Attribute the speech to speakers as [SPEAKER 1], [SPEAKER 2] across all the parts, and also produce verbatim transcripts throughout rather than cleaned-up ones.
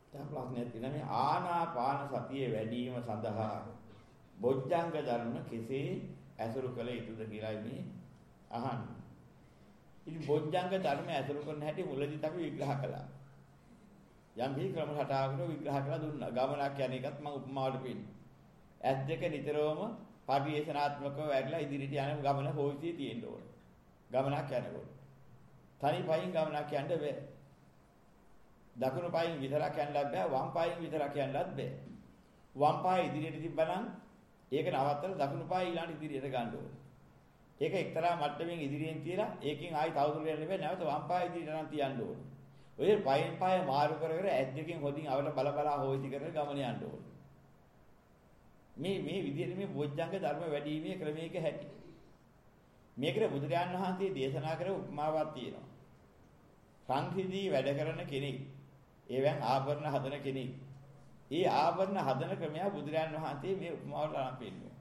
[SPEAKER 1] දැන් ප්‍රශ්නයක් තියෙනවා මේ ආනාපාන සතිය වැඩි වීම සඳහා බොජ්ජංග ධර්ම කෙසේ ඇසුරු කළ යුතුද කියලා මේ අහන්නේ. ඉතින් බොජ්ජංග ධර්ම ඇසුරු කරන හැටි මුලදීත් අපි විග්‍රහ කළා. යම් කී ක්‍රම රටාවකට විග්‍රහ කරලා දුන්නා. ගමනක් යන එකත් මම උපමාවට පෙන්නනවා. ඇස් දෙක නිතරම පරිේශනාත්මකව වැඩිලා ඉදිරියට යන ගමන හොයිසිය තියෙන්න ඕන. ගමනක් යනකොට. තනි පයින් ගමනක් යන්න බෑ. දකුණු පායෙන් විතරක් යන්නත් බෑ වම් පායෙන් විතරක් යන්නත් බෑ. වම් පාය ඉදිරියට තිබ්බනම් ඒක නවත්තලා දකුණු පාය ඊළඟ ඉදිරියට ගන්න ඕනේ. ඒක එක්තරා මට්ටමින් ඉදිරියෙන් තියලා ඒකෙන් ආයි තවදුරට යන්න බෑ නැවත වම් පාය ඉදිරියට නම් තියන්න ඕනේ. ඔය පයින් පාය මාරු කර කර ඇස් දෙකෙන් හොදින් අවල බල බල හොයිසි කරගෙන ගමන යන්න ඕනේ. මේ මේ විදිහට මේ බොජ්ජංග ධර්ම වැඩිීමේ ක්‍රමයක හැටි. මේකට බුදුරජාණන් වහන්සේ දේශනා කර උපමාවක් තියෙනවා. සංහිදී වැඩ කරන කෙනෙක් එවෙන් ආභරණ හදන කෙනෙක්. ඒ ආභරණ හදන ක්‍රමය බුදුරජාණන් වහන්සේ මේ උපමාවට අරන් පෙන්නනවා.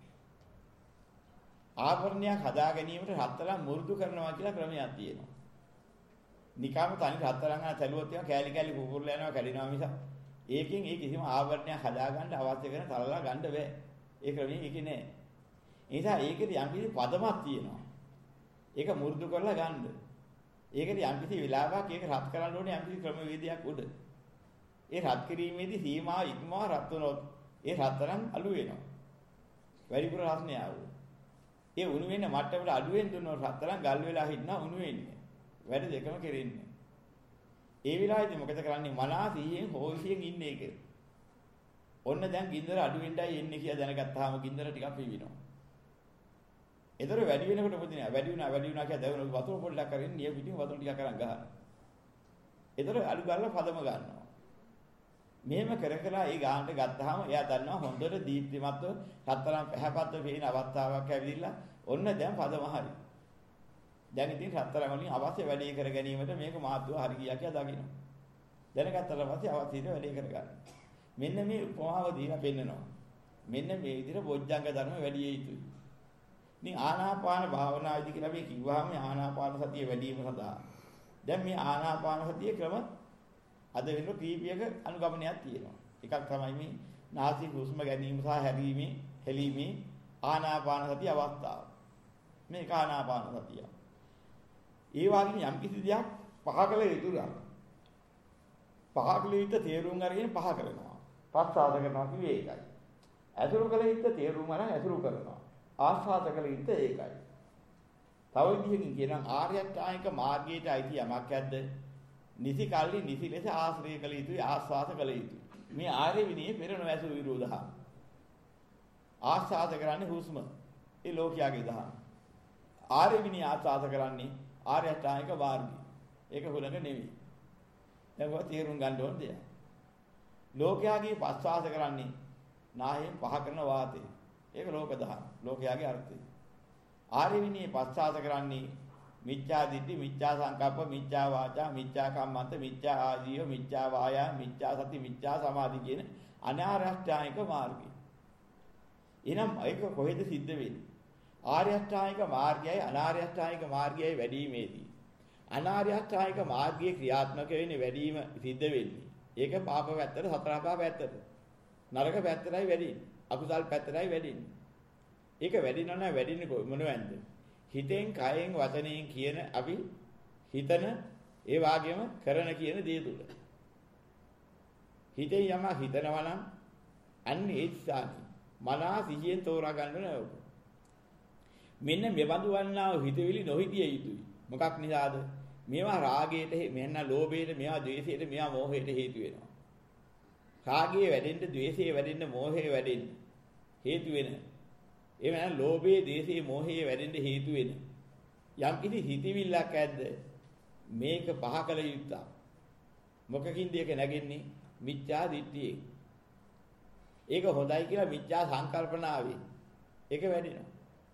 [SPEAKER 1] ආභරණයක් හදා ගැනීමට රත්තරන් මුරුදු කරනවා කියලා ක්‍රමයක් තියෙනවා. නිකම්ම තනි රත්තරන් ගන්න තැලුවොත් ඒවා කෑලි කෑලි පුපුරලා යනවා කැඩෙනවා මිස ඒකෙන් ඒ කිසිම ආභරණයක් හදා ගන්න අවශ්‍ය කරන තලලා ගන්න බෑ. ඒ ක්‍රමයේ ඒක නෑ. ඒ නිසා ඒකේ යම් කිසි පදමක් තියෙනවා. ඒක මුරුදු කරලා ගන්න. ඒකට යම් කිසි වෙලාවක ඒක රත් කරන්න ඕනේ යම් කිසි ක්‍රමවේදයක් උඩ. ඒ රත් කිරීමේදී සීමා ඉක්මවා රත් වුණොත් ඒ රත්තරන් අලු වෙනවා. වැඩිපුර රස්නේ ආවෝ. ඒ උණු වෙන මට්ටමට අඩු වෙන දුන්නොත් රත්තරන් ගල් වෙලා හිටනවා උණු වෙන්නේ. වැඩ දෙකම කෙරෙන්නේ. ඒ විලායේදී මොකද කරන්නේ මනස සිහියෙන් හොයිසියෙන් ඉන්නේ ඒක. ඔන්න දැන් ගින්දර අඩු වෙන්නයි එන්නේ කියලා දැනගත්තාම ගින්දර ටිකක් පිවිනවා. ඒතර වැඩි වෙනකොට මොකද නෑ වැඩි වුණා වැඩි වුණා කියලා දැවුන වතුර පොඩ්ඩක් කරගෙන නිය පිටින් වතුර ටිකක් අරන් ගහනවා. ඒතර අලු ගාලා පදම ගන්නවා. මෙහෙම කර කර ඒ ගානට ගත්තාම එයා දන්නවා හොඳට දීප්තිමත්ව රත්තරන් පැහැපත්ව පේන අවස්ථාවක් ඇවිදilla ඔන්න දැන් පදම හරි. දැන් ඉතින් රත්තරන් වලින් අවශ්‍ය වැඩේ කර ගැනීමට මේක මහත්ව හරි ගියා කියලා දකිනවා. දැනගත්තට පස්සේ අවශ්‍ය දේ වැඩේ කර ගන්න. මෙන්න මේ උපමාව දීලා පෙන්නනවා. මෙන්න මේ විදිහට බොජ්ජංග ධර්ම වැඩි යුතුයි. ඉතින් ආනාපාන භාවනාවේදී කියලා අපි කිව්වහම ආනාපාන සතිය වැඩි වීම සඳහා දැන් මේ ආනාපාන සතිය ක්‍රම අද වෙන කීපයක අනුගමනයක් තියෙනවා. එකක් තමයි මේ නාසික හුස්ම ගැනීම සහ හැරීමේ හෙලීමේ ආනාපාන සතිය අවස්ථාව. මේක ආනාපාන සතිය. ඒ වගේම යම් කිසි දෙයක් පහ කළ යුතුලා. පහ කළ යුතු තේරුම් අරගෙන පහ කරනවා. පස්සාද කරනවා කිව්වේ ඒකයි. ඇසුරු කළ යුතු තේරුම් අරන් ඇසුරු කරනවා. ආස්වාද කළ යුතු ඒකයි. තව විදිහකින් කියනවා ආර්ය අෂ්ටාංගික මාර්ගයට අයිති යමක් ඇද්ද? නිසි කල්ලි නිසි ලෙස ආශ්‍රය කළ යුතුයි ආස්වාද කළ යුතුයි. මේ ආර්ය විනයේ පෙර නොඇසු විරෝධහ. ආස්වාද කරන්නේ හුස්ම. ඒ ලෝකයාගේ දහම. ආර්ය විනය ආස්වාද කරන්නේ ආර්ය අෂ්ටාංගික මාර්ගය. ඒක හුලඟ නෙවෙයි. දැන් ඔය තේරුම් ගන්න ඕන දෙයක්. ලෝකයාගේ පස්වාස කරන්නේ නායෙන් පහ කරන වාතය. ඒක ලෝක දහම. ලෝකයාගේ අර්ථය. ආර්ය විනයේ පස්වාස කරන්නේ මිච්ඡා දිට්ඨි, මිච්ඡා සංකප්ප, මිච්ඡා වාචා, මිච්ඡා කම්මන්ත, මිච්ඡා ආජීව, මිච්ඡා වායා, මිච්ඡා සති, මිච්ඡා සමාධි කියන අනාර්ය අෂ්ටාංගික මාර්ගය. එනම් ඒක කොහෙද සිද්ධ වෙන්නේ? ආර්ය අෂ්ටාංගික මාර්ගයයි අනාර්ය අෂ්ටාංගික මාර්ගයයි වැඩිීමේදී. අනාර්ය අෂ්ටාංගික මාර්ගයේ ක්‍රියාත්මක වෙන්නේ වැඩිම සිද්ධ වෙන්නේ. ඒක පාප පැත්තට, සතර පාප පැත්තට. නරක පැත්තටයි වැඩින්නේ. අකුසල් පැත්තටයි වැඩින්නේ. ඒක වැඩිනව නම් වැඩින්නේ මොනවැන්ද? හිතෙන්, කයෙන්, වචනයෙන් කියන අපි හිතන ඒ වාගේම කරන කියන දේ තුල. හිතෙන් යම හිතනවා නම් අන්න ඒ ස්ථානේ මනස සිහියෙන් තෝරා ගන්න ඕන. මෙන්න මෙබඳු වන්නා වූ හිතවිලි නොහිතිය යුතුයි. මොකක් නිසාද? මේවා රාගයට, මෙන්න ලෝභයට, මේවා ද්වේෂයට, මේවා මෝහයට හේතු වෙනවා. රාගයේ වැඩෙන්න, ද්වේෂයේ වැඩෙන්න, මෝහයේ වැඩෙන්න හේතු වෙනවා. ඒ වෙන ලෝභයේ, ද්වේෂයේ, මෝහයේ වැඩෙන්න හේතු වෙන යම් කිසි හිතවිල්ලක් ඇද්ද මේක පහ කළ යුත්තක්. මොකකින්ද ඒක නැගෙන්නේ? මිච්ඡා දිට්ඨියේ. ඒක හොඳයි කියලා මිච්ඡා සංකල්පනාවේ ඒක වැඩෙනවා.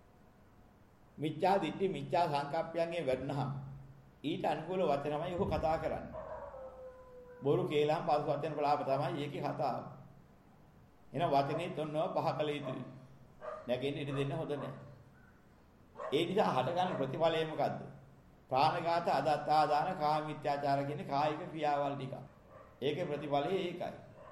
[SPEAKER 1] මිච්ඡා දිට්ඨි, මිච්ඡා සංකප්පයන්ගේ වැඩනහම ඊට අනුකූල වචනමයි ඔහු කතා කරන්නේ. බොරු කේලම් පසු වචන බලාප තමයි ඒකේ කතාව. එහෙනම් වචනේ තොන්නව පහ කළ යුතුයි. නැගෙන්න ඉඩ දෙන්න හොඳ නැහැ. ඒ නිසා හට ගන්න ප්‍රතිඵලය මොකද්ද? ප්‍රාණඝාත, අදත්තා දාන, කාම මිත්‍යාචාර කියන කායික ක්‍රියාවල් ටික. ඒකේ ප්‍රතිඵලය ඒකයි.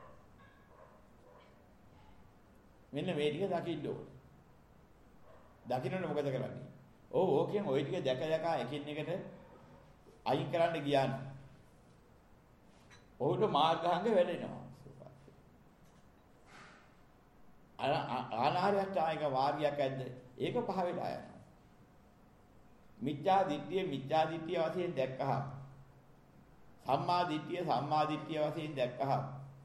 [SPEAKER 1] මෙන්න මේ ටික දකින්න ඕනේ. දකින්නට මොකද කරන්නේ? ඔව් ඕකෙන් ওই ටික දැක දැක එකින් එකට අයින් කරන්න ගියාන. ඔහුට මාර්ගාංග වැඩෙනවා. ආනාරයට ආයක වාර්ගයක් ඇද්ද? ඒක පහ වෙලා යනවා. මිත්‍යා දිට්ඨිය මිත්‍යා දිට්ඨිය වශයෙන් දැක්කහම සම්මා දිට්ඨිය සම්මා දිට්ඨිය වශයෙන් දැක්කහම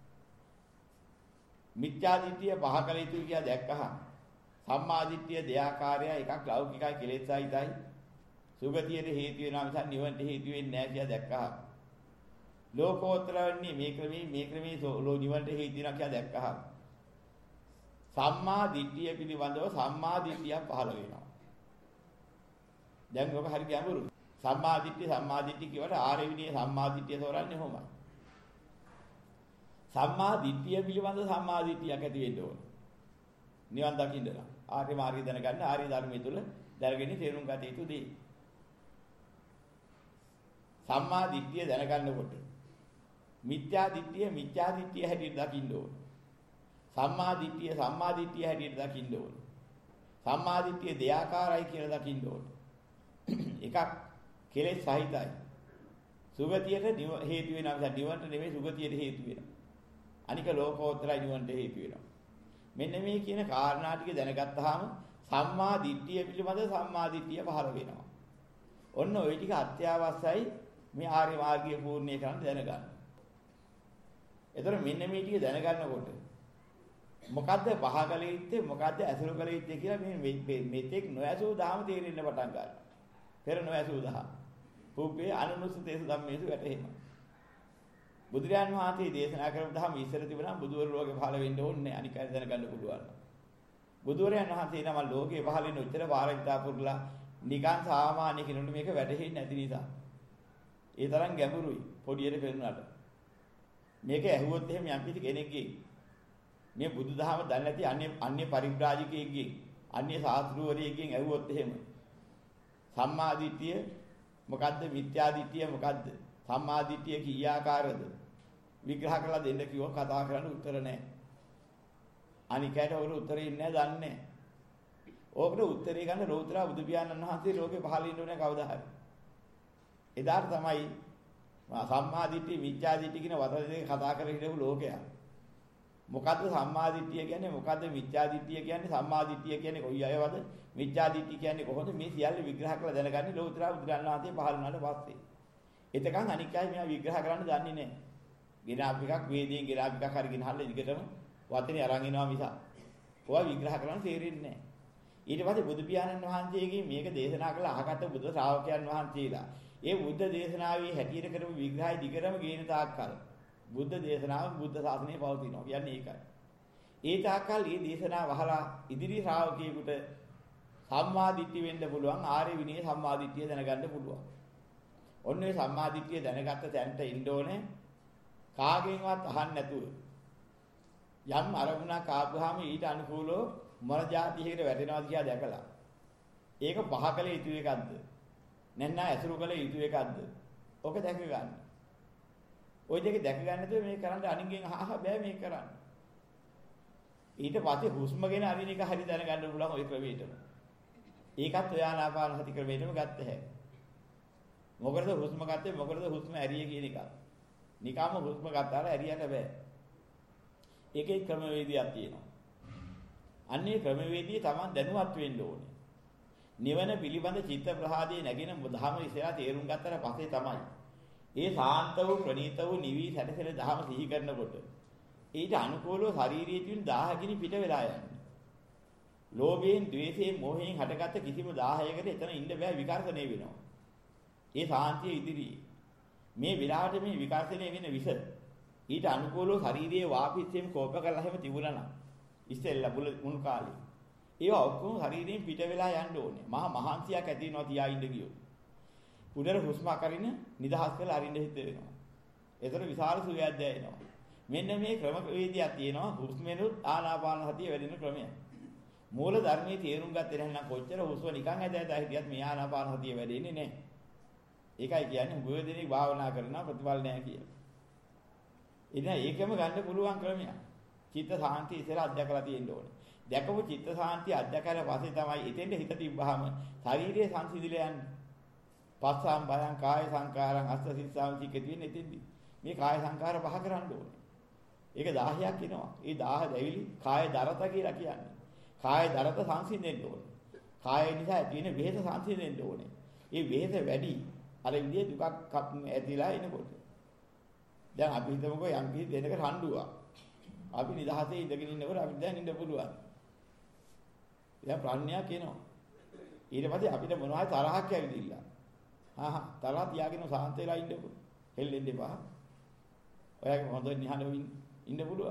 [SPEAKER 1] මිත්‍යා දිට්ඨිය පහ කළ යුතුයි කියලා දැක්කහම සම්මා දිට්ඨිය දෙආකාරය එකක් ලෞකිකයි කෙලෙසයිතයි සුගතියට හේතු වෙනවා මිසක් නිවනට හේතු වෙන්නේ නැහැ කියලා දැක්කහම ලෝකෝත්තර වෙන්නේ මේ ක්‍රමී මේ ක්‍රමී නිවනට හේතු වෙනවා කියලා දැක්කහම සම්මා දිට්ඨිය පිළිබඳව සම්මා දිට්ඨියක් පහළ වෙනවා. දැන් ඔක හරි ගැඹුරුයි. සම්මා දිට්ඨිය සම්මා දිට්ඨිය කියවට ආර්ය විනය සම්මා දිට්ඨිය තෝරන්නේ කොහොමද? සම්මා දිට්ඨිය පිළිබඳව සම්මා දිට්ඨියක් ඇති වෙන්න ඕනේ. නිවන් දකින්න නම් ආර්ය මාර්ගය දැනගන්න ආර්ය ධර්මයේ තුල දැනගෙන තේරුම් ගත යුතු දේ. සම්මා දිට්ඨිය දැනගන්නකොට මිත්‍යා දිට්ඨිය මිත්‍යා දිට්ඨිය හැටියට දකින්න ඕනේ. සම්මා දිට්ඨිය සම්මා දිට්ඨිය හැටියට දකින්න ඕනේ. සම්මා දිට්ඨිය දෙආකාරයි කියලා දකින්න ඕනේ. එකක් කෙලෙස් සහිතයි. සුගතියට හේතු වෙනවා මිසක් නිවනට නෙමෙයි සුගතියට හේතු වෙනවා. අනික ලෝකෝත්තරයි නිවනට හේතු වෙනවා. මෙන්න මේ කියන කාරණා ටික දැනගත්තාම සම්මා දිට්ඨිය පිළිබඳ සම්මා දිට්ඨිය පහළ වෙනවා. ඔන්න ওই ටික අත්‍යවශ්‍යයි මේ ආර්ය මාර්ගය පූර්ණේ කරන්න දැනගන්න. ඒතර මෙන්න මේ ටික දැනගන්නකොට මොකද්ද පහකල යුත්තේ මොකද්ද ඇසුරු කළ යුත්තේ කියලා මේ මෙතෙක් නොඇසූ දහම තේරෙන්න පටන් ගන්නවා. පෙර නොඇසූ දහම. පුබ්බේ අනුනුස්සතේසු ධම්මේසු වැටහෙනවා. බුදුරයන් වහන්සේ දේශනා කරපු දහම ඉස්සර තිබුණා බුදුවරු ලෝකේ පහළ වෙන්න ඕනේ අනික අය දැනගන්න පුළුවන්. බුදුරයන් වහන්සේ නම ලෝකේ පහළ වෙන උත්තර වාරිතා පුරුලා නිකන් සාමාන්‍ය කෙනෙකුට මේක වැටහෙන්නේ නැති නිසා. ඒ තරම් ගැඹුරුයි පොඩියට පෙරුණාට. මේක ඇහුවොත් එහෙම යම් කිසි කෙනෙක්ගේ මේ බුදුදහම දන්නේ නැති අන්‍ය අන්‍ය පරිබ්‍රාජිකයෙක්ගෙන් අන්‍ය ශාස්ත්‍රූවරයෙක්ගෙන් ඇහුවොත් එහෙම සම්මා දිට්ඨිය මොකද්ද මිත්‍යා දිට්ඨිය මොකද්ද සම්මා දිට්ඨිය කීයාකාරද විග්‍රහ කරලා දෙන්න කිව්වොත් කතා කරන්න උත්තර නැහැ. අනිකයට ඔකට උත්තරේ ඉන්නේ නැහැ දන්නේ නැහැ. ඕකට උත්තරේ ගන්න ලෝතර බුදු පියාණන් වහන්සේ ලෝකේ පහළ ඉන්න ඕනේ කවදා හරි. එදාට තමයි සම්මා දිට්ඨිය මිත්‍යා දිට්ඨිය කියන වචන දෙක කතා කරගෙන ඉඳපු ලෝකයා. මොකද්ද සම්මා දිට්ඨිය කියන්නේ මොකද්ද මිත්‍යා දිට්ඨිය කියන්නේ සම්මා දිට්ඨිය කියන්නේ කොයි අයවද මිත්‍යා දිට්ඨිය කියන්නේ කොහොමද මේ සියල්ල විග්‍රහ කරලා දැනගන්නේ ලෝතර බුදුරණන් වහන්සේ පහළ වුණාට පස්සේ. එතකන් අනික් අය මේවා විග්‍රහ කරන්න දන්නේ නැහැ. ගෙනාප් එකක් වේදයෙන් ගෙනාප් එකක් හරි ගෙනහල්ලා ඉදිකටම වචනේ අරන් එනවා මිස. ඔවා විග්‍රහ කරන්න තේරෙන්නේ නැහැ. ඊට පස්සේ බුදු පියාණන් වහන්සේගෙන් මේක දේශනා කළ අහකට බුදු ශ්‍රාවකයන් වහන්සේලා ඒ බුද්ධ දේශනාවේ හැටියට කරපු විග්‍රහය දිගටම ගේන තාක්කල් බුද්ධ දේශනාව බුද්ධ ශාසනය පවතිනවා කියන්නේ ඒකයි. ඒ තාක්කල් මේ දේශනාව අහලා ඉදිරි ශ්‍රාවකයෙකුට සම්මා දිට්ඨිය වෙන්න පුළුවන් ආර්ය විනය සම්මා දිට්ඨිය දැනගන්න පුළුවන්. ඔන්න ඔය සම්මා දිට්ඨිය දැනගත්ත තැනට ඉන්න ඕනේ කාගෙන්වත් අහන්න නැතුව. යම් අරමුණක් ආපුවාම ඊට අනුකූලව මොන જાතියකට වැටෙනවද කියලා දැකලා. ඒක පහකල යුතු එකක්ද? නැත්නම් ඇසුරු කළ යුතු එකක්ද? ඔක දැක ගන්න. ওই දෙක දැක ගන්න නැතුව මේක කරන්න අනිගෙන් අහහ බෑ මේක කරන්න. ඊට පස්සේ හුස්ම ගැන අරින එක හරි දැනගන්න පුළුවන් ওই ක්‍රමයටම. ඒකත් ඔය ආනාපාන සති ක්‍රමයටම ගත්ත හැකියි. මොකටද හුස්ම ගත්තේ මොකටද හුස්ම ඇරිය කියන එක. නිකම්ම හුස්ම ගත්තාම ඇරියන්න බෑ. ඒකේ ක්‍රමවේදයක් තියෙනවා. අන්නේ ක්‍රමවේදියේ Taman දැනුවත් වෙන්න ඕනේ. නිවන පිළිබඳ චිත්ත ප්‍රහාදයේ නැගෙන ධර්ම ඉස්සරහ තේරුම් ගත්තට පස්සේ තමයි ඒ සාන්ත වූ ප්‍රණීත වූ නිවි සැටසෙල ධර්ම සිහි කරනකොට ඊට අනුකූලව ශාරීරියේ තියෙන දාහකිනි පිට වෙලා යන්නේ. ලෝභයෙන්, ද්වේෂයෙන්, මෝහයෙන් හටගත්ත කිසිම දාහයකට එතන ඉන්න බෑ විකර්ෂණය වෙනවා. ඒ සාන්තිය ඉදිරියේ මේ විරාට මේ විකර්ෂණය වෙන විස ඊට අනුකූලව ශාරීරියේ වාපිච්චෙම කෝප කරලා හැම තිබුණා නම් ඉස්සෙල්ලා මුල් කාලේ ඒවා ඔක්කොම ශරීරයෙන් පිට වෙලා යන්න ඕනේ. මහා මහන්සියක් ඇති වෙනවා තියා ඉන්න ගියොත්. උඩර හුස්ම අකරින නිදහස් කරලා අරින්න හිත වෙනවා. ඒතර විශාල සුවයක් දැනෙනවා. මෙන්න මේ ක්‍රම වේදියක් තියෙනවා හුස්මෙනුත් ආනාපාන සතිය වැඩෙන ක්‍රමයක්. මූල ධර්මයේ තේරුම් ගත්තේ නැත්නම් කොච්චර හුස්ම නිකන් ඇද ඇද හිටියත් මේ ආනාපාන සතිය වැඩෙන්නේ නැහැ. ඒකයි කියන්නේ මුගව දෙනෙක් භාවනා කරනවා ප්‍රතිඵල නැහැ කියලා. ඉතින් ඒකම ගන්න පුළුවන් ක්‍රමයක්. චිත්ත සාන්තිය ඉස්සෙල්ලා අධ්‍යක්ෂලා තියෙන්න ඕනේ. දැකපු චිත්ත සාන්තිය අධ්‍යක්ෂලා පස්සේ තමයි එතෙන්ට හිත තිබ්බහම ශාරීරික සංසිඳිලා යන්නේ. පස්සම් බයං කාය සංකාරං අස්ස සිස්සාම චිකේ තියෙන එතෙන්දී. මේ කාය සංකාර පහ කරන්න ඕනේ. ඒක දහයක් එනවා. ඒ දහ දැවිලි කාය දරත කියලා කියන්නේ. කාය දරත සංසිඳෙන්න ඕනේ. කාය නිසා තියෙන වෙහෙස සංසිඳෙන්න ඕනේ. ඒ වෙහෙස වැඩි අර විදිය දුකක් ඇතිලා එනකොට. දැන් අපි හිතමුකෝ යම් කිසි දෙනක රණ්ඩුවක්. අපි නිදහසේ ඉඳගෙන ඉන්නකොට අපිට දැන් ඉන්න පුළුවන්. දැන් ප්‍රඥාවක් එනවා. ඊට පස්සේ අපිට මොනවා හරි තරහක් ඇවිදිලා. හා හා තරහ තියාගෙන සාන්ත වෙලා ඉන්නකො. හෙල්ලෙන්න එපා. ඔයාගේ හොඳ නිහඬව ඉන්න පුළුවන්.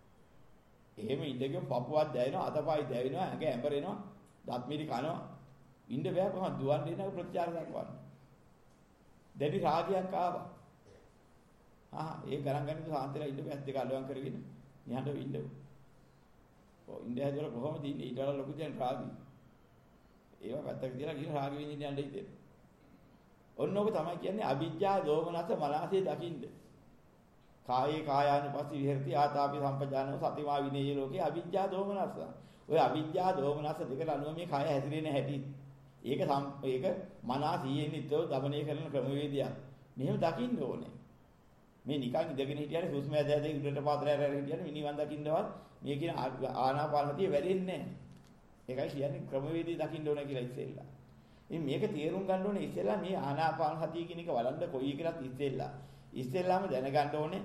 [SPEAKER 1] එහෙම ඉඳගෙන පපුවක් දැවෙනවා, අතපය දැවෙනවා, ඇඟ ඇඹරෙනවා, දත් මිරි කනවා. ඉන්න බෑ කොහොමද දුවන්නේ නැව ප්‍රතිචාර දක්වන්න. දැඩි රාගයක් ආවා. ආහා ඒ ගණන් ගන්න සාන්තලා ඉන්න බෑ දෙක අලුවන් කරගෙන නිහඬව ඉන්න. ඔව් ඉන්න හැදලා කොහොමද ඉන්නේ ඊට වඩා ලොකු දැන් රාගී. ඒවා පැත්තක තියලා ගිහින් රාගී වෙන්න යන්න හිතෙන. ඔන්නෝක තමයි කියන්නේ අවිජ්ජා දෝමනස මනසේ දකින්න. කායේ කායානුපස්සී විහෙරති ආතාපි සම්පජානෝ සතිමා විනේය ලෝකේ අවිජ්ජා දෝමනස. ඔය අවිජ්ජා දෝමනස දෙකට අනුව මේ කය හැසිරෙන හැටි. ඒක ඒක මනසියෙන් නිතෝ දමනය කරන ක්‍රමවේදයක්. මෙහෙම දකින්න ඕනේ. මේ නිකන් ඉඳගෙන හිටියනේ හුස්ම ඇද ඇද උඩට පාත්‍රය ඇර හිටියනේ මිනිවන් දකින්නවත් මේ කියන ආනාපානතිය වැඩෙන්නේ නැහැ. ඒකයි කියන්නේ ක්‍රමවේදී දකින්න ඕන කියලා ඉස්සෙල්ලා. ඉතින් මේක තේරුම් ගන්න ඕනේ ඉස්සෙල්ලා මේ ආනාපාන සතිය කියන එක වඩන්න කොයි එකලත් ඉස්සෙල්ලා. ඉස්සෙල්ලාම දැනගන්න ඕනේ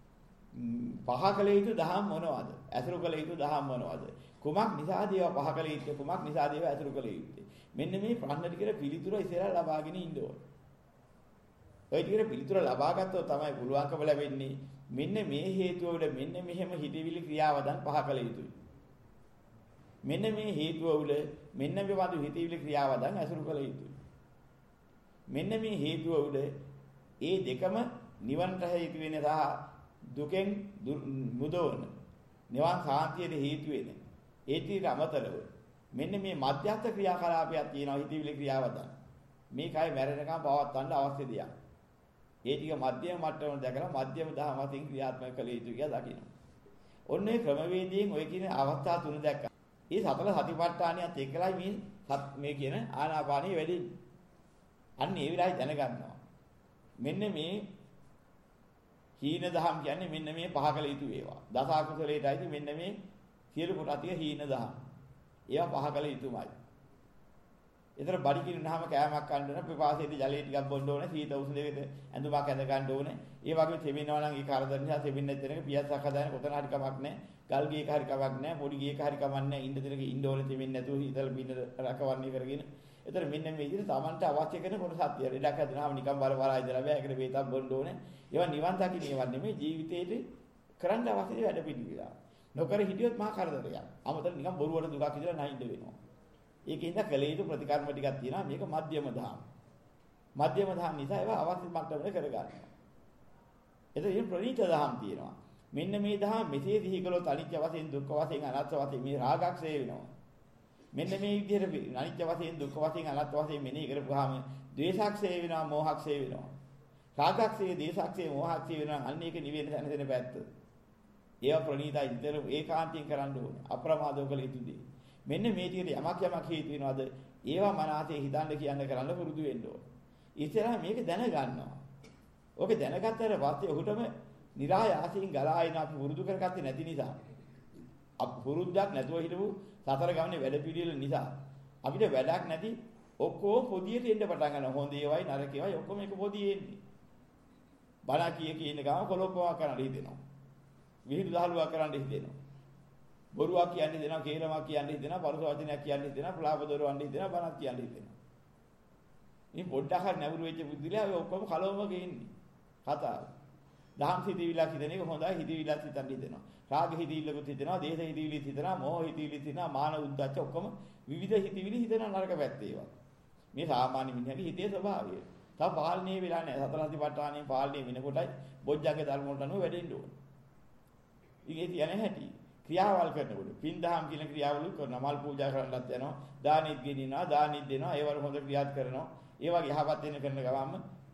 [SPEAKER 1] පහ කළ යුතු දහම් මොනවද? අසුරු කළ යුතු දහම් මොනවද? කුමක් නිසාද ඒවා පහ කළ යුත්තේ? කුමක් නිසාද ඒවා අසුරු කළ යුත්තේ? මෙන්න මේ ප්‍රශ්න ටිකට පිළිතුර ඉස්සෙල්ලා ලබාගෙන ඉන්න ඕනේ. ඔය ටිකට පිළිතුර ලබා ගත්තොත් තමයි පුළුවන්කම ලැබෙන්නේ මෙන්න මේ හේතුව වල මෙන්න මෙහෙම හිතවිලි ක්‍රියාවදන් පහ කළ යුතුයි. මෙන්න මේ හේතුව වල මෙන්න මේ වගේ හිතවිලි ක්‍රියාවදන් අසුරු කළ යුතුයි. මෙන්න මේ හේතුව වල ඒ දෙකම නිවනට හේතු වෙන සහ දුකෙන් මුදවන නිවන් සාන්තියට හේතු වෙන ඒ ටික අමතරව මෙන්න මේ මධ්‍යස්ථ ක්‍රියාකලාපයක් තියෙනවා හිතවිලි ක්‍රියාවදන්. මේකයි මැරෙනකම් පවත්වන්න අවශ්‍ය දෙයක්. ඒ ටික මධ්‍යම මට්ටමට දැකලා මධ්‍යම දහමකින් ක්‍රියාත්මක කළ යුතුයි කියලා දකින්න. ඔන්න ඒ ක්‍රමවේදයෙන් ඔය කියන අවස්ථා තුන දැක්කා. මේ සතර සතිපට්ඨානියත් එක්කලයි මේ මේ කියන ආනාපානිය වැඩි. අන්න ඒ විලායි දැනගන්නවා. මෙන්න මේ හීන දහම් කියන්නේ මෙන්න මේ පහ කළ යුතු ඒවා. දස අකුසලයටයි මෙන්න මේ සියලු කොටතිය හීන දහම්. ඒවා පහ කළ යුතුමයි. ඒතර බඩි කිනුනහම කෑමක් කන්න ඕන, පිපාසයේදී ජලය ටිකක් බොන්න ඕන, සීත උෂ්ණ දෙකද ඇඳුමක් ඇඳ ගන්න ඕනේ. ඒ වගේම තෙමිනවා නම් ඒ කරදර නිසා තෙමින්න දෙනක පියස්සක් හදාගෙන කොතන හරි කමක් නැහැ. ගල් ගේක හරි කමක් නැහැ. පොඩි ගේක හරි කමක් නැහැ. ඉන්න දෙනක ඉන්න ඕනේ තෙමින්න නැතුව හිතල බින්න රකවන්නේ කරගෙන. ඒතර මෙන්න මේ විදිහට Tamanට අවශ්‍ය කරන කොටසක් තියෙනවා. ඉඩක් හදනවාම නිකන් බල බල ඉඳලා බෑ. ඒකට වේතක් බොන්න ඕනේ. ඒවා නිවන් දකින්න ඒවා නෙමෙයි ජීවිතේට කරන්න අවශ්‍ය වැඩ පිළිවිලා. නොකර හිටියොත් මහා කරදරයක්. අමතර නිකන් බොරුවට දුකක් ඉඳලා නැහින්ද වෙනවා. ඒකින්ද කලේ යුතු ප්‍රතිකර්ම ටිකක් තියෙනවා. මේක මධ්‍යම දහම්. මධ්‍යම දහම් නිසා ඒවා අවශ්‍ය මට්ටමට කරගන්නවා. එතකොට ප්‍රණීත දහම් තියෙනවා. මෙන්න මේ දහම් මෙසේ සිහි කළොත් අනිත්‍ය වශයෙන් දුක්ඛ වශයෙන් අනාත්ම වශයෙන් මේ රාගක්ෂය වෙනවා. මෙන්න මේ විදිහට අනිත්‍ය වශයෙන් දුක්ඛ වශයෙන් අනාත්ම වශයෙන් මෙනෙහි කරපුවාම ද්වේෂක්ෂය වෙනවා, මෝහක්ෂය වෙනවා. රාගක්ෂය, දේශක්ෂය, මෝහක්ෂය වෙනවා. අන්න ඒක නිවෙන තැනසෙන පැත්ත. ඒවා ප්‍රණීතයි. විතර ඒකාන්තයෙන් කරන්න ඕනේ. අප්‍රමාදව කළ යුතුදී. මෙන්න මේ ටිකට යමක් යමක් හේතු වෙනවද? ඒවා මනසේ හිතන්න කියන්න කරන්න පුරුදු වෙන්න ඕනේ. ඉතින් මේක දැනගන්නවා. ඕක දැනගත්තට පස්සේ ඔහුටම નિરાයාසයෙන් ගලා එන අපි පුරුදු කරගත්තේ නැති නිසා අපි පුරුද්දක් නැතුව හිටපු සතර ගමනේ වැඩ පිළිවෙල නිසා අපිට වැඩක් නැති ඔක්කොම පොදියට එන්න පටන් ගන්නවා. හොඳ ඒවයි නරක ඒවයි ඔක්කොම එක පොදියේ එන්නේ. බලා කිය කියන ගාම කොලොප්පවා කරන්න හිතෙනවා. විහිළු දහළුවා කරන්න හිතෙනවා. බොරුවක් කියන්නේ දෙනවා, කේලමක් කියන්නේ දෙනවා, පරුස වචනයක් කියන්නේ දෙනවා, ප්‍රලාප දොරවන්නේ දෙනවා, බණක් කියන්නේ දෙනවා. ඉතින් පොඩ්ඩක් හරි නැඹුරු වෙච්ච බුද්ධිලා ඔය ඔක්කොම කලවමක ඉන්නේ. කතාව. දහම් හිතවිල්ලක් හිතන එක හොඳයි, හිතවිල්ලක් හිතන්න හිතෙනවා. රාග හිතවිල්ලකුත් හිතෙනවා, දේශ හිතවිලිත් හිතනවා, මෝහ හිතවිලිත් හිතනවා, මාන උද්දච්ච ඔක්කොම විවිධ හිතවිලි හිතන නරක පැත්තේ ඒවා. මේ සාමාන්‍ය මිනිහගේ හිතේ ස්වභාවය. තව පාලනය වෙලා නැහැ. සතර සතිපට්ඨානයෙන් පාලනය වෙනකොටයි බොජ්ජංග ධර්ම වලට අනුව වැඩෙන්න ඕනේ. ඉතින් ඒ කියන්නේ හැටි. ක්‍රියාවල් කරනකොට පින් දහම් කියන ක්‍රියාවලු කරනවා. මල් පූජා කරන්නත් යනවා, දානෙත් ගෙනිනවා, දානෙත් දෙනවා, ඒවල හොඳ ක්‍රියාත් කරනවා. ඒ වගේ යහපත් වෙන කරන ගමන්ම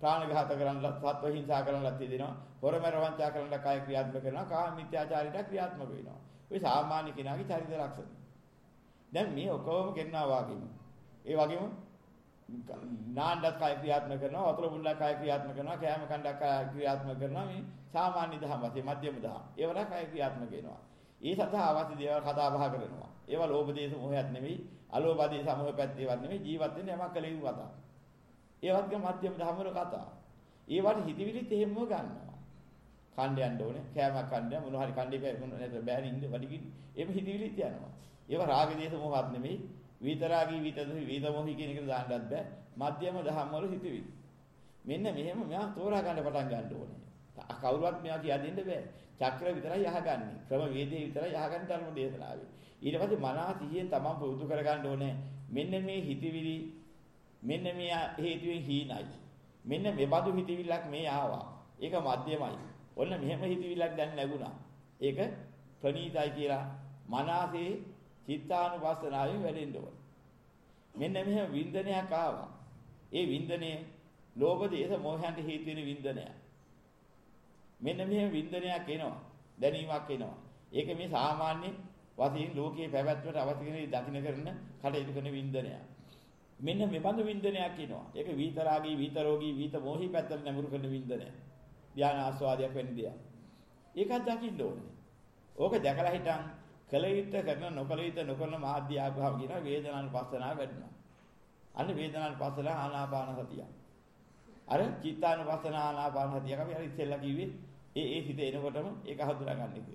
[SPEAKER 1] ප්‍රාණඝාත කරන්නලත්, සත්ව හිංසා කරන්නලත් තියෙනවා. හොරමර වංචා කරන්නල කාය ක්‍රියාත්මක කරනවා. කාම මිත්‍යාචාරයට ක්‍රියාත්මක වෙනවා. ඔය සාමාන්‍ය කෙනාගේ චරිත ලක්ෂණ. දැන් මේ ඔක්කොම කරනවා වාගේම. ඒ වගේම නාණ්ඩත් කාය ක්‍රියාත්මක කරනවා, වතුර බුණ්ඩක් කාය ක්‍රියාත්මක කරනවා, කෑම කණ්ඩක් කාය ක්‍රියාත්මක කරනවා. මේ සාමාන්‍ය දහම් වශයෙන් මධ්‍යම දහම්. ඒවල කාය ක්‍රියාත්මක වෙනවා. ඒ සඳහා අවශ්‍ය දේවල් කතා බහ කරනවා. ඒවා ලෝභ දේශ මොහයත් නෙවෙයි, අලෝභ දේශ සමෝහ පැත්තේවත් නෙවෙයි, ජීවත් වෙන්න යමක් කළ යුතු කතා. ඒවත් ගම මධ්‍යම දහම් වල කතා. ඒවට හිතවිලිත් එහෙමම ගන්නවා. කණ්ඩ යන්න ඕනේ, කෑමක් කණ්ඩ මොන හරි කණ්ඩේ නැත්නම් බෑනේ ඉන්න වඩිකින්. එහෙම හිතවිලිත් යනවා. ඒවා රාග දේශ මොහත් නෙවෙයි, විතරාගී විතදොහි විතමොහි කියන එකට දාන්නත් බෑ. මධ්‍යම දහම් වල හිතවිලි. මෙන්න මෙහෙම මෙයා තෝරා ගන්න පටන් ගන්න ඕනේ. කවුරුවත් මෙයා කියා දෙන්න බෑ. චක්‍ර විතරයි අහගන්නේ. ක්‍රම වේදේ විතරයි අහගන්න ධර්ම දේශනාවේ. ඊට පස්සේ මනස සිහියෙන් තමන් පුරුදු කර ගන්න ඕනේ. මෙන්න මේ හිතවිලි මෙන්න මේ හේතුවෙන් හීනයි. මෙන්න මේ බඳු හිතවිල්ලක් මේ ආවා. ඒක මධ්‍යමයි. ඔන්න මෙහෙම හිතවිල්ලක් දැන් ලැබුණා. ඒක ප්‍රණීතයි කියලා මනසේ චිත්තානුපස්සනාවෙන් වැඩෙන්න ඕනේ. මෙන්න මෙහෙම වින්දනයක් ආවා. ඒ වින්දනයේ ලෝභ දේශ මොහයන්ට හේතු වෙන වින්දනය. මෙන්න මෙහෙම වින්දනයක් එනවා. දැනීමක් එනවා. ඒක මේ සාමාන්‍ය වශයෙන් ලෝකයේ පැවැත්මට අවශ්‍ය කෙනෙක් දකින්න කරන කටයුතු කරන වින්දනයක්. මෙන්න මේ බඳු වින්දනයක් එනවා. ඒක විතරාගී, විතරෝගී, විත මොහි පැත්තට නැඹුරු කරන වින්දනය. ධාන ආස්වාදයක් වෙන දෙයක්. ඒකත් දකින්න ඕනේ. ඕක දැකලා හිටන් කල යුත්ත කරන නොකල යුත්ත නොකරන මාධ්‍ය ආභාව කියන වේදනානුපස්සනාව වැඩිනවා. අන්න වේදනානුපස්සනාව ආනාපාන සතිය. අර චිත්තානුපස්සන ආනාපාන සතිය අපි අර ඉස්සෙල්ලා කිව්වේ ඒ ඒ හිත එනකොටම ඒක හඳුනා ගන්න එක.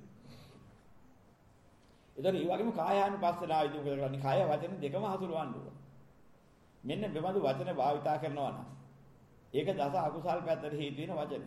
[SPEAKER 1] ඒතර ඒ වගේම කායානුපස්සනාවදී මොකද කරන්නේ? කාය වචන දෙකම හසුරවන්න ඕන. මෙන්න මෙබඳු වචන භාවිතා කරනවා නම් ඒක දස අකුසල් පැත්තට හේතු වෙන වචන.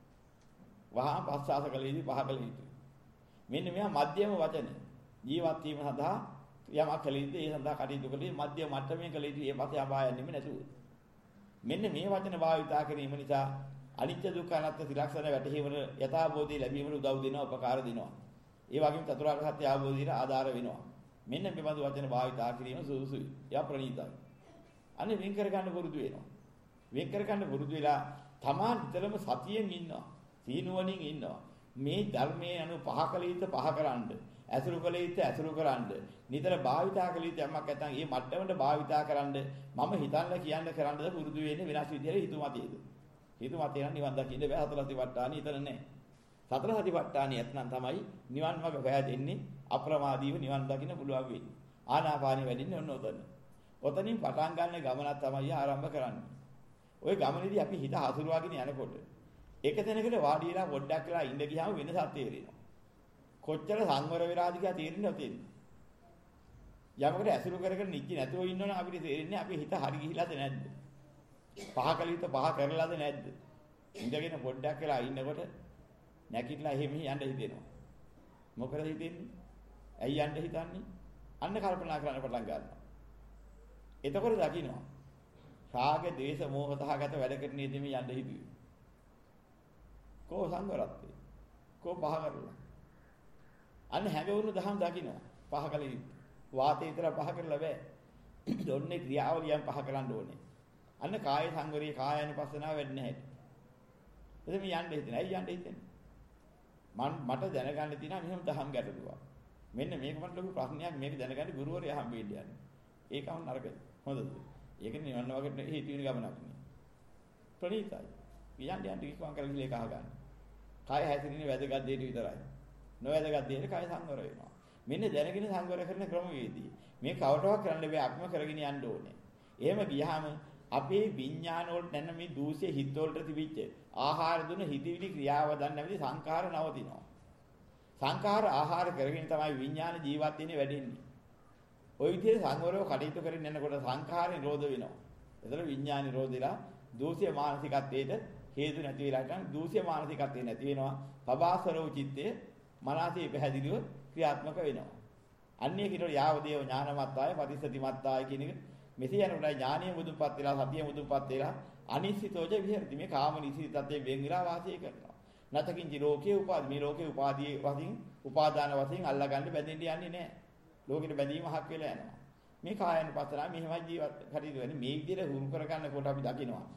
[SPEAKER 1] වහා පස්සාස කලෙදී පහ කල යුතුයි. මෙන්න මෙහා මධ්‍යම වචන. ජීවත් වීම සඳහා යමක් කළ යුතුයි. ඒ සඳහා කටයුතු කළේ මධ්‍යම මට්ටමේ කළ යුතුයි. ඒ පස්සේ අපාය යන්නේ නැතුව. මෙන්න මේ වචන භාවිතා කිරීම නිසා අනිත්‍ය දුක්ඛ අනාත්ම ත්‍රිලක්ෂණ වැටහීමන යථාබෝධය ලැබීමට උදව් දෙනවා, උපකාර දෙනවා. ඒ වගේම චතුරාර්ය සත්‍ය අවබෝධයට ආධාර වෙනවා. මෙන්න මේ බඳු වචන භාවිතා කිරීම සුදුසුයි. යා ප්‍රණීතයි. අනේ වෙන් කර ගන්න පුරුදු වෙනවා. වෙන් කර ගන්න පුරුදු වෙලා තමන් විතරම සතියෙන් ඉන්නවා. සීනුවණින් ඉන්නවා. මේ ධර්මයේ අනු පහකලිත පහකරන්න, ඇසුරු කලිත ඇසුරු කරන්න, නිතර භාවිතා කලිත යමක් නැත්නම් මේ මට්ටමට භාවිතා කරන්න මම හිතන්න කියන්න කරන්නද පුරුදු වෙන්නේ වෙනස් විදිහට හිතුමතේද. හිතුමතේ නම් නිවන් දකින්න බෑ. හතර සතිපට්ඨානෙ ඊතර නෑ. සතර සතිපට්ඨානෙ ඇත්නම් තමයි නිවන් මාර්ග පෑදෙන්නේ අප්‍රමාදීව නිවන් දකින්න පුළුවන් වෙන්නේ. ආනාපානෙ වැඩින්නේ ඔන්න ඔතන. ඔතනින් පටන් ගන්න ගමනක් තමයි ආරම්භ කරන්නේ. ওই ගමනේදී අපි හිත හසුරුවාගෙන යනකොට එක තැනකට වාඩි වෙලා පොඩ්ඩක් වෙලා ඉඳ ගියාම වෙනසක් තේරෙනවා. කොච්චර සංවර වෙලාද කියලා තේරෙන්නේ නැතේ. යමකට ඇසුරු කරගෙන නිච්ච නැතුව ඉන්නවනම් අපිට තේරෙන්නේ අපි හිත හරි ගිහිලාද නැද්ද? පහ කලිත පහ කරලාද නැද්ද? ඉඳගෙන පොඩ්ඩක් වෙලා ඉන්නකොට නැගිටලා එහෙම යන්න හිතෙනවා. මොකද හිතෙන්නේ? ඇයි යන්න හිතන්නේ? අන්න කල්පනා කරන්න පටන් ගන්නවා. එතකොට දකින්නවා. රාග, ද්වේෂ, මෝහ තහගත වැඩ කරන යෙදෙම යන්න හිතුවේ. කෝ සංවරත්වේ. කෝ පහ කරලා. අන්න හැඟවුණු දහම් දකින්නවා. පහ කලින් වාතේ විතර පහ කරලා බෑ. දොන්නේ ක්‍රියාවලියන් පහ කරන්න ඕනේ. අන්න කාය සංවරයේ කායानुපස්සනාව වෙන්නේ නැහැ. එතෙම යන්න හිතෙන. ඇයි යන්න හිතෙන්නේ? මම මට දැනගන්න තියෙනවා මෙහෙම දහම් ගැටලුවක්. මෙන්න මේක මට ලොකු ප්‍රශ්නයක්. මේක දැනගන්න ගුරුවරයා හම්බෙන්න යන්නේ. ඒකම නරකයි. හොඳද? ඒක නිවන්න වගේ හේතු වෙන ගමනක් නේ. ප්‍රණීතයි. යන්න යන්න විශ්වාස කරගෙන ඒක අහගන්න. කාය හැසිරෙන්නේ වැදගත් දෙයට විතරයි. නොවැදගත් දෙයට කාය සංවර වෙනවා. මෙන්න දැනගෙන සංවර කරන ක්‍රමවේදී. මේ කවටවක් කරන්න බෑ අපිම කරගෙන යන්න ඕනේ. එහෙම ගියාම අපේ විඥාන වලට නැන්න මේ දූෂ්‍ය හිත වලට තිබිච්ච ආහාර දුන හිතවිලි ක්‍රියාව දන්නේ නැති සංඛාර නවතිනවා. සංඛාර ආහාර කරගෙන තමයි විඥාන ජීවත් වෙන්නේ වැඩෙන්නේ. ওই විදිහේ සංවරව කටයුතු කරගෙන යනකොට සංඛාර නිරෝධ වෙනවා. එතන විඥාන නිරෝධිලා දූෂ්‍ය මානසිකත්වයට හේතු නැති වෙලා ගන්න දූෂ්‍ය මානසිකත්වේ නැති වෙනවා. පබාසරෝ චිත්තේ මනසේ පැහැදිලිව ක්‍රියාත්මක වෙනවා. අන්නේ කිරෝ යාව දේව ඥානමත්තාය පරිසතිමත්තාය කියන එක මෙසේ යනකොට ඥානීය මුදුන්පත් වෙලා සතිය මුදුන්පත් වෙලා අනිසිතෝජ විහෙරති මේ කාම නිසිත තත්ත්වයෙන් වෙන් වෙලා වාසය කරනවා. නැතකින්චි ලෝකේ උපාදී මේ ලෝකේ උපාදී වශයෙන් උපාදාන වශයෙන් අල්ලගන්න බැඳෙන්න යන්නේ නැහැ. ලෝකෙට බැඳීම හක් වෙලා යනවා. මේ කායानुපස්සනාව මෙහෙමයි ජීවත් කටයුතු වෙන්නේ. මේ විදිහට හුරු කරගන්නකොට අපි දකිනවා.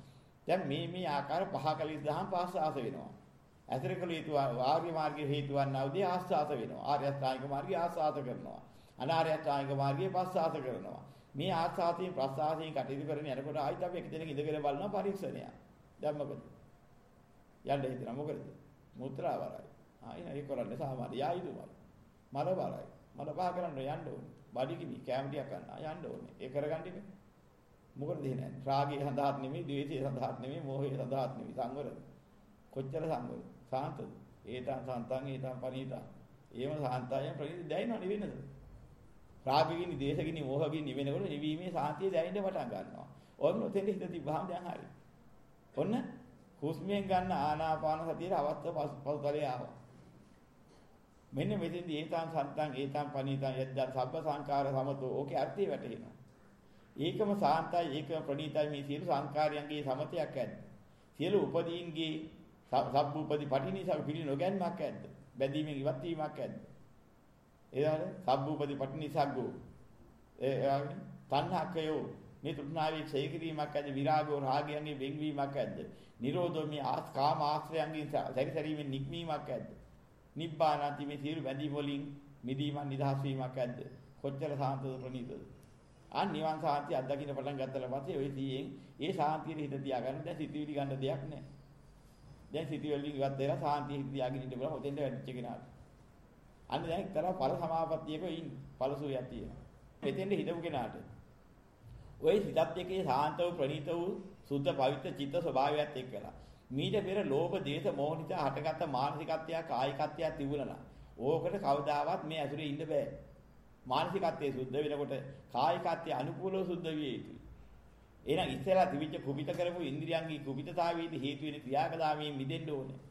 [SPEAKER 1] දැන් මේ මේ ආකාර පහ කලින් දහම් පාස්වාස වෙනවා. ඇතර කළ යුතු ආර්ය මාර්ගයේ හේතු වන්නා උදී ආස්වාස වෙනවා. ආර්ය අෂ්ටාංගික මාර්ගය ආස්වාස කරනවා. අනාර්ය අෂ්ටාංගික මාර්ගයේ පස්වාස කරනවා. මේ ආස්වාසයෙන් ප්‍රස්වාසයෙන් කටයුතු කරන යනකොට ආයිත් අපි එක දෙනෙක් ඉඳගෙන බලනවා පරීක්ෂණය. දැන් මොකද? යන්න හිතනවා මොකද? මුත්‍රා වරයි. ආ ඒක කරන්නේ සාමාන්‍ය යායිදුමයි. මල වරයි. මල පහ කරන්න යන්න ඕනේ. බඩි කිවි කැම ටිකක් ගන්න යන්න ඕනේ. ඒ කරගන්න ඉන්නේ. මොකද දෙන්නේ? රාගයේ සඳහාත් නෙමෙයි, ද්වේෂයේ සඳහාත් නෙමෙයි, මෝහයේ සඳහාත් නෙමෙයි. සංවරද? කොච්චර සංවරද? සාන්තද? ඒතං සන්තං ඒතං පනීතං. ඒම සාන්තයන් ප්‍රණීත දැයිනව නෙවෙන්නද? රාගකින්, ද්වේෂකින්, මෝහකින් නිවෙනකොට නිවීමේ සාන්තිය දැයින්න පටන් ගන්නවා. ඔන්න ඔතෙන්ද හිත තිබ්බහම දැන් හරි. ඔන්න හුස්මෙන් ගන්න ආනාපාන සතියේ අවස්ථ පසුතලයේ ආවා. මෙන්න මෙතෙන්දී ඒතං සන්තං ඒතං පනීතං යද්දා සබ්බ සංඛාර සමතෝ ඕකේ අර්ථය වැටහෙනවා. ඒකම සාන්තයි ඒකම ප්‍රණීතයි මේ සියලු සංඛාරයන්ගේ සමතයක් ඇද්ද? සියලු උපදීන්ගේ සබ්බ උපදී පටිනිසක් පිළි නොගැන්මක් ඇද්ද? බැඳීමෙන් ඉවත් වීමක් ඇද්ද? එදාට සබ්බ උපදී පටිනිසග්ගෝ ඒ වගේ තණ්හකයෝ මේ තෘෂ්ණාවේ ක්ෂය කිරීමක් ඇද්ද? විරාගෝ රාගයන්ගේ වෙන්වීමක් ඇද්ද? නිරෝධෝ මේ ආස් කාම ආශ්‍රයන්ගෙන් සැරිසැරීමෙන් නික්මීමක් ඇද්ද? නිබ්බානාති මේ සියලු බැඳීම් වලින් මිදීමක් නිදහස් වීමක් ඇද්ද? කොච්චර සාන්තද ප්‍රණීතද? අන් නිවන් සාන්තිය අත්දකින්න පටන් ගත්තට පස්සේ ওই සීයෙන් ඒ සාන්තියේ හිත තියාගන්න දැන් සිතිවිලි ගන්න දෙයක් නැහැ. දැන් සිතිවිලි ඉවත් වෙලා සාන්තිය හිත තියාගෙන ඉන්න බලා හොතෙන්ද වැඩිච්ච කෙනාට. අන්න දැන් එක්තරා ඵල සමාපත්තියක ඉන්න ඵලසුවයක් තියෙනවා. මෙතෙන්ද හිතපු කෙනාට ওই සිතත් එක්කේ සාන්ත වූ ප්‍රණීත වූ සුද්ධ පවිත්‍ර චිත්ත ස්වභාවයත් එක්කලා මීට පෙර ලෝභ දේශ මොහ නිසා හටගත්ත මානසිකත්වයක් කායිකත්වයක් තිබුණා. ඕකට කවදාවත් මේ ඇසුරේ ඉන්න බෑ. මානසිකත්වයේ සුද්ධ වෙනකොට කායිකත්වයේ අනුකූලව සුද්ධ විය යුතුයි. එහෙනම් ඉස්සෙල්ලා තිබිච්ච කුපිත කරපු ඉන්ද්‍රියන්ගේ කුපිතතාවයේදී හේතු වෙන ක්‍රියාකලාපයෙන් මිදෙන්න ඕනේ.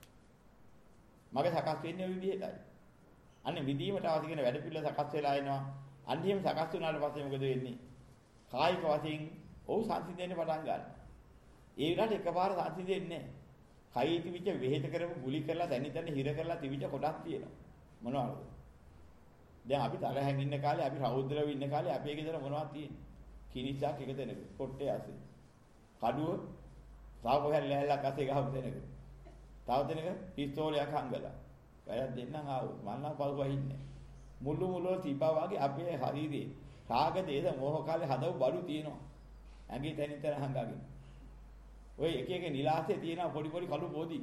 [SPEAKER 1] මගේ සකස් වෙන්නේ ওই විදිහටයි. අනේ මිදීමට අවශ්‍ය කරන වැඩ පිළිවෙල සකස් වෙලා එනවා. අන්තිම සකස් වුණාට පස්සේ මොකද වෙන්නේ? කායික වශයෙන් ඔව් සංසිඳෙන්න පටන් ගන්නවා. ඒ විලාට එකපාර සංසිඳෙන්නේ නැහැ. කයි තිබිච්ච වෙහෙත කරපු ගුලි කරලා දැනි තැන හිර කරලා තිබිච්ච කොටක් තියෙනවා. මොනවද? දැන් අපි තරහෙන් ඉන්න කාලේ අපි රෞද්‍රව ඉන්න කාලේ අපේ ගෙදර මොනවද තියෙන්නේ? කිනිස්සක් එක තැනක කොට්ටේ ඇසේ. කඩුව තාව කොහෙන් ලෑල්ලක් ඇසේ ගහපු තැනක. තාව තැනක පිස්තෝලයක් හංගලා. වැයක් දෙන්නම් ආවොත් මන්නම් පල්වා ඉන්නේ. මුළු මුළු තිබ්බා වගේ අපේ ශරීරේ රාග දේශ මොහ කාලේ හදව බඩු තියෙනවා. ඇඟේ තැනින් තැන හංගාගෙන. ඔය එක එක නිලාසේ තියෙන පොඩි පොඩි කළු පොදි.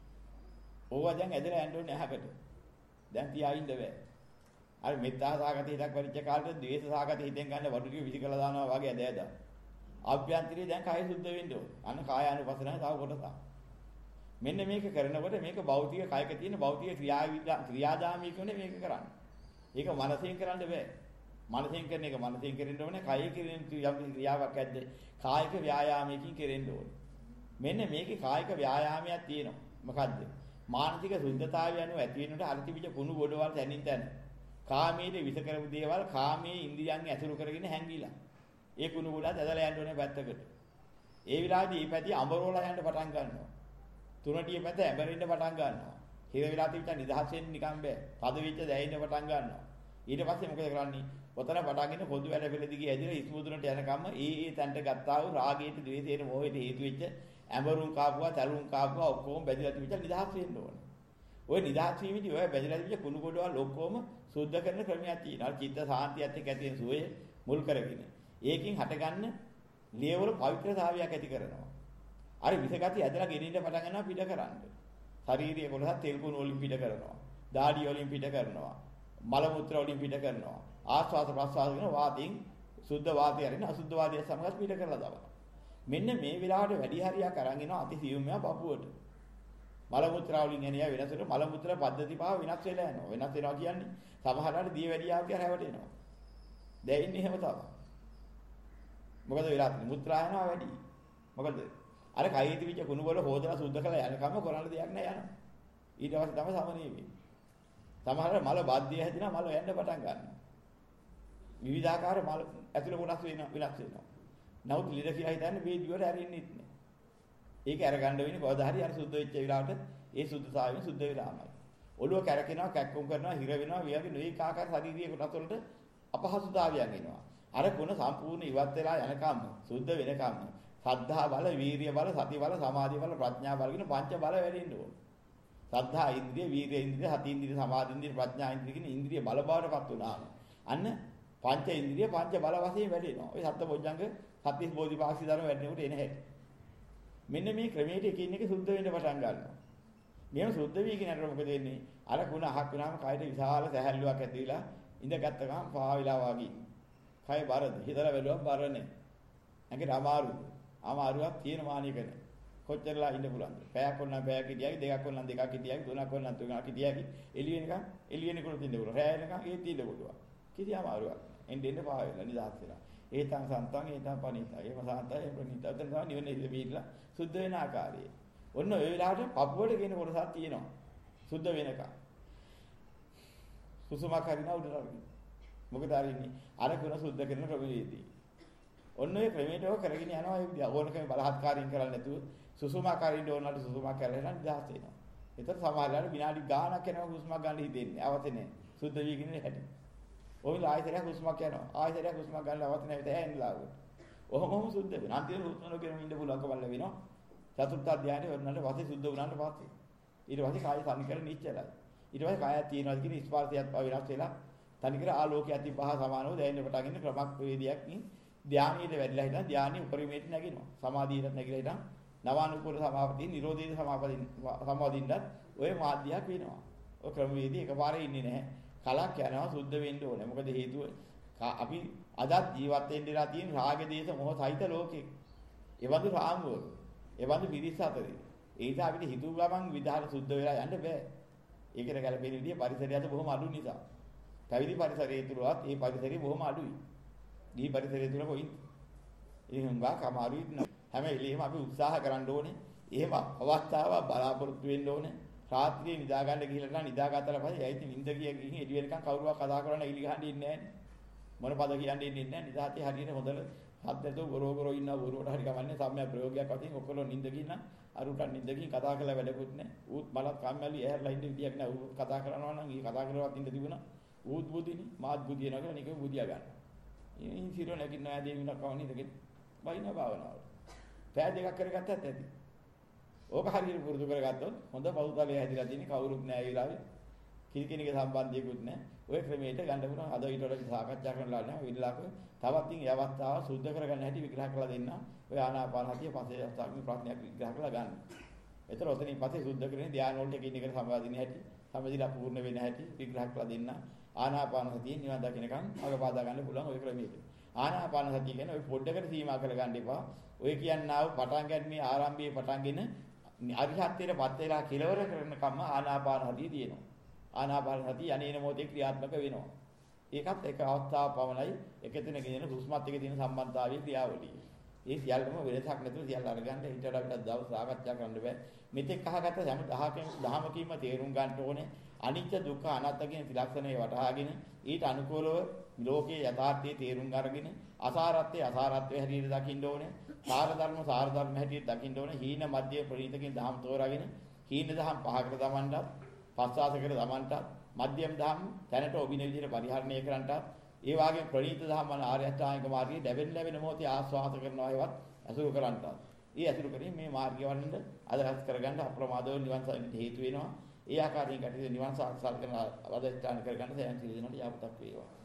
[SPEAKER 1] ඕවා දැන් ඇදලා යන්න ඕනේ ඇහැකට. දැන් තියා ඉන්න බෑ. අර මෙත්තා සාගත හිතක් වරිච්ච කාලේ ද්වේෂ සාගත හිතෙන් ගන්න වඩු ටික විසිකලා දානවා වගේ ඇද ඇද. ආභ්‍යන්තරේ දැන් කාය සුද්ධ වෙන්න ඕනේ. අන්න කාය අනුපස්සනාව තව කොටසක්. මෙන්න මේක කරනකොට මේක භෞතික කායක තියෙන භෞතික ක්‍රියා ක්‍රියාදාමී කියන්නේ මේක කරන්නේ. ඒක මනසෙන් කරන්න බෑ. මනසෙන් කරන එක මනසෙන් කරන්න ඕනේ. කායේ කිරීම යම් ක්‍රියාවක් ඇද්ද කායික ව්‍යායාමයකින් කෙරෙන්න ඕනේ. මෙන්න මේකේ කායික ව්‍යායාමයක් තියෙනවා. මොකද්ද? මානසික සුද්ධතාවය අනුව ඇති වෙනකොට අර තිබිච්ච කුණු ගොඩවල් තැනින් තැන. කාමයේ විස කරපු දේවල් කාමයේ ඉන්ද්‍රියන්ගේ ඇසුරු කරගෙන හැංගිලා. ඒ කුණු ගොඩ ඇදලා යන්න ඕනේ පැත්තකට. ඒ විලාදී මේ පැති අඹරෝලා යන්න පටන් ගන්නවා. තුනටිය පැත්ත ඇඹරෙන්න පටන් ගන්නවා. හිර වෙලා තිබිච්ච නිදහස් වෙන්න නිකන් බෑ. තද වෙච්ච දැයින්න පටන් ගන්නවා. ඊට පස්සේ මොකද කරන්නේ? ඔතන පටන්ගෙන පොදු වැඩ පිළිදිගේ ඇදිලා ඉස්මුදුනට යනකම් ඒ ඒ තැන්ට ගත්තා වූ රාගයට, ද්වේෂයට, මොහයට හේතු වෙච්ච ඇඹරුම් කාපුවා, තලුම් කාපුවා ඔක්කොම බැඳලා තිබිච්ච නිදහස් වෙන්න ඕනේ. ඔය නිදහස් වීමේදී ඔය බැඳලා තිබිච්ච කුණු ගොඩවල් ඔක්කොම සුද්ධ කරන ක්‍රමයක් තියෙනවා. චිත්ත සාන්තියත් එක්ක ඇති වෙන සුවය මුල් කරගෙන. ඒකෙන් හටගන්න ලේවල පවිත්‍රතාවයක් ඇති කරනවා. අර විසගති ඇදලා ගෙනින්න පටන් ගන්නවා පිට කරන්න. ශාරීරික කොටස තෙල් කුණු වලින් පිට කරනවා. දාඩිය වලින් පිට කරනවා. මල මුත්‍ර වලින් පිට කරනවා. ආස්වාද ප්‍රස්වාද වෙන වාතයෙන් සුද්ධ වාතය හරින අසුද්ධ වාතය සමගත් පිට කරලා දානවා. මෙන්න මේ වෙලාවට වැඩි හරියක් අරන් එනවා අති සියුම්ම පපුවට. මල මුත්‍ර වලින් එන යා වෙනසට මල මුත්‍ර පද්ධති පහ වෙනස් වෙලා යනවා. වෙනස් වෙනවා කියන්නේ සමහරවිට දිය වැඩි ආව කියලා හැවටෙනවා. දැන් ඉන්නේ එහෙම තමයි. මොකද වෙලා තියෙන්නේ? මුත්‍රා යනවා වැඩි. මොකද අර කයේ තිබිච්ච කුණු වල හොදලා සුද්ධ කරලා යනකම් කරන්න දෙයක් නෑ යනවා. ඊට පස්සේ තමයි සමනීය වෙන්නේ. සමහර මල බද්ධිය හැදිනා මල යන්න පටන් ගන්නවා. විවිධාකාර මල ඇතුළේ කොටස් වෙන විලක්ෂ වෙනවා. නමුත් ලිර කියලා හිතන්නේ මේ දිවට හැරෙන්නේ නැහැ. ඒක අරගන්න වෙන්නේ කොහොමද හරි අර සුද්ධ වෙච්ච විලාවට ඒ සුද්ධතාවයෙන් සුද්ධ වෙලාමයි. ඔළුව කැරකෙනවා, කැක්කුම් කරනවා, හිර වෙනවා, වියගේ නොඒක ආකාර ශාරීරික කොටස් වලට අපහසුතාවයන් එනවා. අර කුණ සම්පූර්ණ ඉවත් වෙලා යනකම් සුද්ධ වෙනකම් සද්ධා බල, වීරිය බල, සති බල, සමාධි බල, ප්‍රඥා බල කියන පංච බල වැඩෙන්න ඕන. සද්ධා ඉන්ද්‍රිය, වීරිය ඉන්ද්‍රිය, සති ඉන්ද්‍රිය, සමාධි ඉන්ද්‍රිය, ප්‍රඥා ඉන්ද්‍රිය කියන ඉන්ද්‍රිය බල බවටපත් වුණාම අන්න පංච ඉන්ද්‍රිය පංච බල වශයෙන් වැඩෙනවා. ඔය සත්බොජ්ජංග සත්‍තිස් බෝධිපාක්ෂි ධර්ම වැඩෙනකොට එන හැටි. මෙන්න මේ ක්‍රමයට එකින් එක සුද්ධ වෙන්න පටන් ගන්නවා. මෙහෙම සුද්ධ වී කියන අතර මොකද වෙන්නේ? අර කුණ අහක් වුණාම කයට විශාල සැහැල්ලුවක් ඇති වෙලා ඉඳගත්ත ගමන් පාවිලා වගේ. කය බරද? හිතලා බැලුවම බර නැහැ. ඇඟට අමාරුද? අමාරුවක් තියෙන මානියක නැහැ. කොච්චරලා ඉන්න පුළුවන්ද? පැයක් වුණා පැයක් හිටියයි, දෙකක් වුණා දෙකක් හිටියයි, තුනක් වුණා තුනක් හිටියයි. එළිය වෙනකන් එළිය වෙනකොට ඉන්න පුළුවන්. රැය වෙනකන් ඒත් ඉන්න පුළුවන්. කිසි අමාරුවක් නැහැ. එන්න එන්න පාවිලා නිදහස් වෙලා. ඒතං සන්තං ඒතං පනිතයි. ඒව සාන්තයි ඒ ප්‍රණීත. අතන තමයි නිවන ඉඳ බීලා සුද්ධ වෙන ආකාරය. ඔන්න ඔය වෙලාවට පපුවට කියන කොටසක් තියෙනවා. සුද්ධ වෙනකන්. සුසුමක් හරිනා උඩට අරින්න. මොකද අරින්නේ? අර කුණ සුද්ධ කරන ක්‍රමයේදී. ඔන්න ඔය ක්‍රමයට ඔය කරගෙන යනවා ඒ විදිහ. ඕනකම බලහත්කාරයෙන් කරන්නේ නැතුව සුසුමක් අරින්න ඕනකට සුසුමක් කරලා නිදහස් වෙනවා. ඒතර සමහරවල් විනාඩි ගාණක් යනවා හුස්මක් ගන්න හිතෙන්නේ. අවශ්‍ය නැහැ. සුද්ධ වීගෙන හැටි. ඔය ආයතරයක් හුස්මක් යනවා. ආයතරයක් හුස්මක් ගන්න අවශ්‍ය නැහැ. දැහැන්ලා. ඔහොමම සුද්ධ වෙනවා. අන්තිම හුස්ම නොගෙන ඉන්න පුළුවන්කම ලැබෙනවා. චතුර්ථ ධානයේ වරණට වාසේ සුද්ධ වුණාට පස්සේ ඊට පස්සේ කාය සම්නිකර නිශ්චලයි. ඊට පස්සේ කායය තියෙනවා කියන ස්පර්ශයත් වෙනස් වෙලා තනිකර ආලෝකයක් තිබ්බහ සමානව දැනෙන්න පටන් ගන්න ක්‍රමක් වේදියක් ධානීයට වැඩිලා හිටන් ධානී උපරිමයට නැගිනවා. සමාධියට නැගිලා හිටන් නවානුකූල සමාපatti නිරෝධී සමාපatti සමාධින්නත් ඔය මාධ්‍යයක් වෙනවා. ඔය ක්‍රමවේදී එකපාරේ ඉන්නේ නැහැ. කලක් යනවා සුද්ධ වෙන්න ඕනේ. මොකද හේතුව අපි අදත් ජීවත් වෙන්න ඉලා තියෙන රාග දේශ මොහ සහිත ලෝකෙක. ඒ වගේ රාමුව ඒ වගේ පිරිස අතරේ. ඒ නිසා අපිට හිතුව ගමන් විධාන සුද්ධ වෙලා යන්න බෑ. ඒකට ගැලපෙන විදිය පරිසරයද බොහොම අඩු නිසා. පැවිදි පරිසරයේ තුලවත් ඒ පරිසරය බොහොම අඩුයි. දී පරිසරය තුල කොයින්ද? ඒ හුඟා කමාරුයි නෝ. හැම වෙලෙම අපි උත්සාහ කරන්න ඕනේ. එහෙම අවස්ථාවක් බලාපොරොත්තු වෙන්න ඕනේ. රාත්‍රියේ නිදා ගන්න ගිහිල්ලා නම් නිදා ගන්නතර පස්සේ ඇයි නිින්ද ගිය ගිහින් එළි වෙනකන් කවුරුවක් කතා කරන්න ඉලි ගහන්න ඉන්නේ නැහැ. මොන පද කියන්නේ ඉන්නේ නැහැ. නිදාතේ හරියට හොඳට හත්දෙතෝ ගොරෝ ගොරෝ ඉන්නා බොරුවට හරි ගමන්නේ සම්මිය ප්‍රයෝගයක් වශයෙන් ඔක්කොම නිින්ද ගිහින් නම් අරුට නිින්ද ගිහින් කතා කරලා වැඩකුත් නැහැ. ඌත් මලත් කම්මැලි ඇහැරලා ඉන්න විදියක් නැහැ. ඌ කතා කරනවා නම් ඊ කතා කරවත් ඉන්න තිබුණා. ඌත් බුදිනි මාත් බුදිනවා කියලා නිකන් බුදියා ගන්න. ඉතින් සිරෝ නැගින්න ආදී වෙනක් කවන්නේ දෙකේ බයින භාවනාව. පෑ දෙකක් කරගත්තත් ඇති. ඕක හරියට පුරුදු කරගත්තොත් හොඳ බෞද්ධලයේ හැදිලා තියෙන කවුරුත් නැහැ ඒ වෙලාවේ. කිරිකිනිගේ සම්බන්ධයකුත් නැහැ. ඔය ක්‍රමයට ගන්න පුළුවන් අද ඊට වඩා සාකච්ඡා කරලා නැහැ. විලාක තවත් ඉතින් ඒ අවස්ථාව සුද්ධ කරගන්න හැටි විග්‍රහ කරලා දෙන්න. ඔය ආනාපාන සතිය පස්සේ සාකච්ඡා ප්‍රශ්නයක් විග්‍රහ කරලා ගන්න. ඒතර ඔතනින් පස්සේ සුද්ධ කරගෙන ධානය වලට එකින් එකට සම්බන්ධින හැටි, සම්බන්ධිලා පූර්ණ වෙන හැටි විග්‍රහ කරලා දෙන්න. ආනාපාන සතිය නිවන් දකින්නකම් අගපාදා ගන්න පුළුවන් ඔය ක්‍රමයට. ආනාපාන සතිය කියන්නේ ඔය පොඩ්ඩකට සීමා කරගන්න එපා. ඔය කියන්නා වූ පටන් ගන්න ආරම්භයේ පටන්ගෙන අරිහත්ත්වයටපත් වෙලා කෙලවර කරනකම් ආනාපාන සතිය තියෙනවා. ආනාපාන සතිය අනේන මොහොතේ ක්‍රියාත්මක වෙනවා. ඒකත් එක අවස්ථාවක් පමණයි එකතැන ගෙන හුස්මත් එක්ක තියෙන සම්බන්ධතාවයේ ක්‍රියාවලිය. ඒ සියල්ලම වෙනසක් නැතුව සියල්ල අරගන්න ඊට වඩා අපිට දවස් සාකච්ඡා කරන්න බෑ. මෙතෙක් අහගත්ත හැම දහකෙන් දහමකින්ම තේරුම් ගන්න ඕනේ. අනිත්‍ය දුක්ඛ අනාත්ම කියන ත්‍රිලක්ෂණය වටහාගෙන ඊට අනුකූලව ලෝකයේ යථාර්ථයේ තේරුම් අරගෙන අසාරත්වයේ අසාරත්වයේ හැටියට දකින්න ඕනේ. සාර ධර්ම සාර ධර්ම හැටියට දකින්න ඕනේ. හීන මධ්‍ය ප්‍රණීතකින් දහම් තෝරාගෙන හීන දහම් පහකට දමන්නත් පස්සාසකට දමන්නත් මධ්‍යම දහම් තැනට ඔබින විදිහට පරිහරණය කරන්නත් ඒ වාගේ ප්‍රණීත දහම් වන ආර්ය අෂ්ටාංගික මාර්ගයේ ලැබෙන ලැබෙන මොහොතේ ආස්වාද කරනවා ඒවත් අසුරු කරන්නත්. ඒ අසුරු කිරීම මේ මාර්ගය වඩන්න අදහස් කරගන්න අප්‍රමාදව නිවන් සාධනයට හේතු වෙනවා. ඒ ආකාරයෙන් කටයුතු නිවන් සාක්ෂාත් කරන අවදාන කරගන්න සෑම සිල් දිනකට යාපතක් වේවා.